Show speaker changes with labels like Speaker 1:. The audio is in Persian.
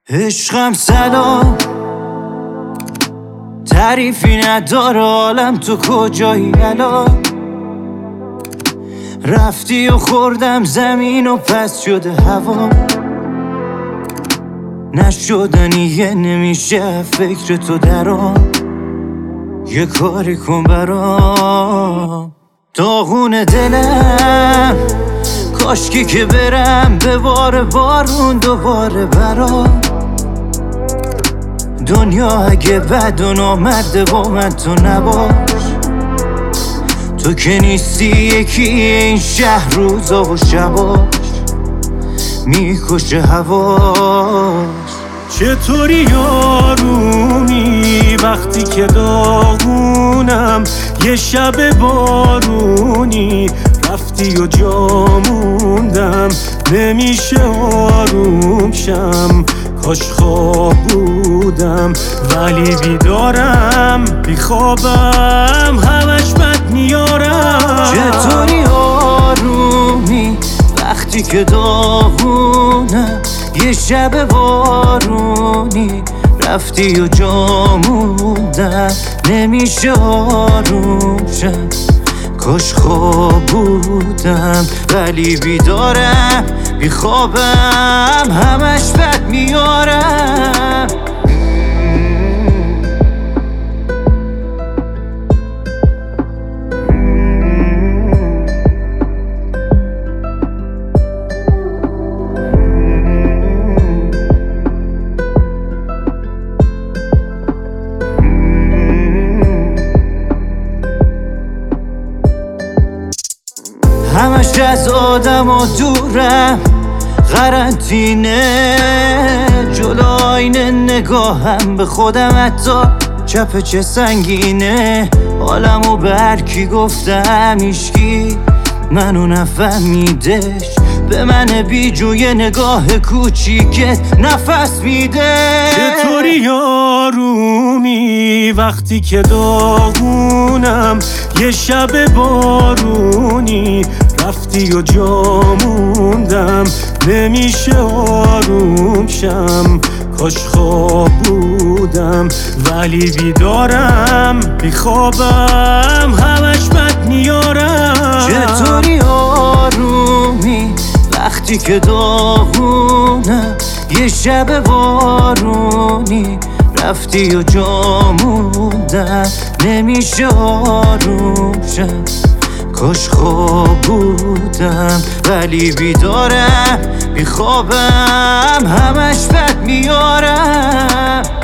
Speaker 1: عشقم سلام، تعریفی نداره عالم، تو کجایی الان؟ رفتی و خوردم زمین و پس شده هوا، نشدنیه نمیشه فکر تو درام. یه کاری کن برام، داغون دلم کاشکی که برم به بارون دوباره برام. دنیا اگه بد و نامرده با من تو نباش، تو که نیستی یکی این شهر روزا و شباش میکشه هواش.
Speaker 2: چطوری آرومی وقتی که داغونم، یه شب بارونی رفتی و جا موندم، نمیشه آروم شم، کاش خواب بودم ولی بیدارم، بیخوابم همش بد میارم.
Speaker 1: چطوری آرومی وقتی که داغونم، یه شب بارونی رفتی و جا موندم، نمیشه آروم شم، کاش خواب بودم ولی بیدارم، بیخوابم همش بد میارم. همش از آدم و دورم، قرنطینه جلو آینه نگاهم به خودم، حتی چپ چه سنگینه. حالمو به هر کی گفتم هیچکی منو نفهمیدش، به من بیجوی نگاه کوچیکت نفس میده.
Speaker 2: چطوری آرومی وقتی که داغونم، یه شب بارونی رفتی و جا موندم، نمیشه آروم شم، کاش خواب بودم ولی بیدارم، بیخوابم همش بد میارم.
Speaker 1: چطوری آرومی وقتی که داغونم، یه شب بارونی رفتی و جا موندم، نمیشه آروم شم، کاش خواب بودم ولی بیدارم، بیخوابم همش بد میارم.